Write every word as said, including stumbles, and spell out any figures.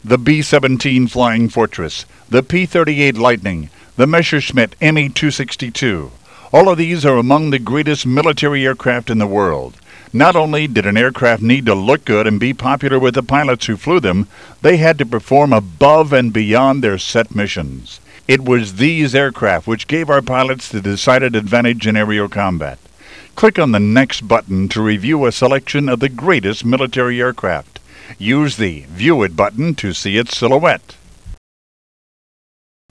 the B seventeen Flying Fortress, the P thirty-eight Lightning, the Messerschmitt M E two sixty-two. All of these are among the greatest military aircraft in the world. Not only did an aircraft need to look good and be popular with the pilots who flew them, they had to perform above and beyond their set missions. It was these aircraft which gave our pilots the decided advantage in aerial combat. Click on the next button to review a selection of the greatest military aircraft. Use the View It button to see its silhouette.